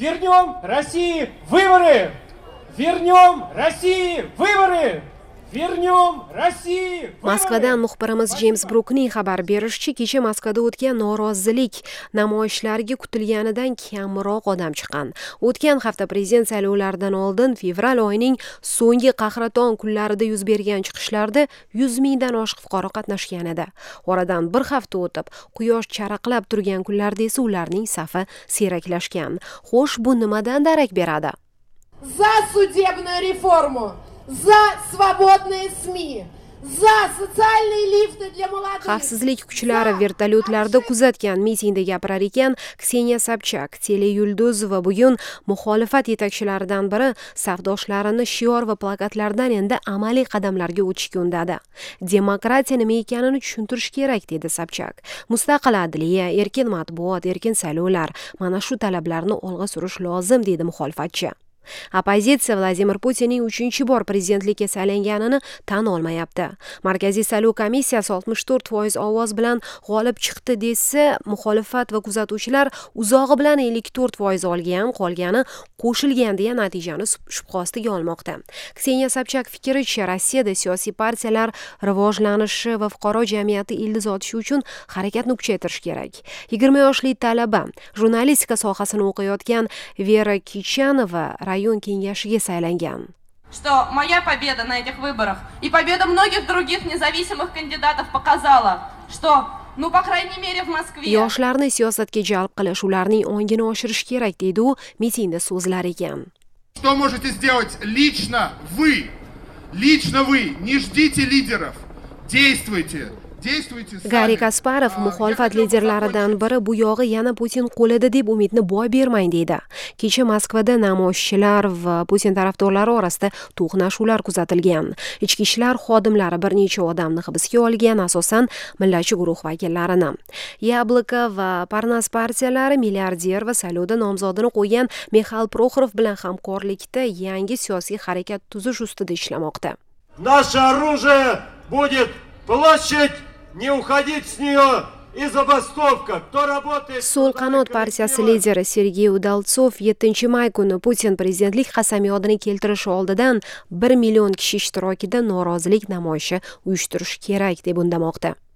Вернем России выборы! Вернем России выборы! Vernyom Rossiya! Moskvadan muxbirimiz James Brukning xabar berishicha, kecha Moskvada o'tgan norozilik namoyishlariga kutilganidan kamroq odam chiqqan. O'tgan hafta prezident saylovlaridan oldin fevral oyining so'nggi qahraton kunlarida yuz bergan chiqishlarda 100 mingdan oshiq fuqaro qatnashgan edi. Oradan bir hafta o'tib, quyosh charaqlab turgan kunlarda esa ularning safi siyraklashgan. Xo'sh, bu nimadan darak beradi? За судебную реформу! За свободные СМИ, за социальные лифты для молодых. Xavfsizlik kuchlari vertolyotlarda kuzatgan mitingda gapirar ekan Kseniya Sobchak, teleyulduz va bugun muxolifat yetakchilaridan biri safdoshlarini shior va plakatlardan endi amaliy qadamlarga o'tishga undadi. Demokratiya nima ekanini tushuntirish kerak, dedi Sobchak. Mustaqil adliya, erkin matbuot, erkin saylovlar, mana shu talablarni olg'a surish lozim, dedi muxolifatchi. Oppozitsiya Vladimir Putinning 3-bor prezidentlikka saylanganini tan olmayapti. Markaziy saylov komissiyasi 64% ovoz bilan g'olib chiqdi desa, muxolifat va kuzatuvchilar uzog'i bilan 54% olgan, qolgani qo'shilgan deya natijani shubha ostiga olmoqda. Kseniya Sobchak fikricha, Rossiyada siyosiy partiyalar rivojlanishi va fuqaro jamiyati ildiz otishi uchun harakatni kuchaytirish kerak. 20 yoshli talaba, jurnalistika sohasini o'qiyotgan Vera Kichanova rayon kengashiga saylangan. Что моя победа на этих выборах и победа многих других независимых кандидатов показала, что, по крайней мере, в Москве... Yoshlarni siyosatga jalb qilish, ularning ongini oshirish kerak, deydi u mitingda so'zlar ekan. Что можете сделать лично вы? Лично вы. Не ждите лидеров. Действуйте. Garri Kasparov muxolifat liderlaridan biri bu yog'i yana Putin qo'lida deb umidni boy bermang, deydi. Kecha Moskvada namoyishchilar va Putin tarafdorlari orasida to'qnashuvlar kuzatilgan. Ichki ishlar xodimlari bir necha odamni hibsga olgan, asosan millatchi guruh vakillarini. Yabloko va Parnas partiyalari milliarder va saylovda nomzodini qo'ygan Mixail Proxorov bilan hamkorlikda yangi siyosiy harakat tuzish ustida ishlamoqda. Наше оружие будет площадь, не уходить с нее и забастовка. Кто работает... So'l qanot partiyasi lideri Sergey Udaltsov 7 may kuni Putin prezidentlik qasamyodini keltirishi oldidan 1 million kishi ishtirokida norozilik namoyishi uyushtirish kerak deb undamoqda.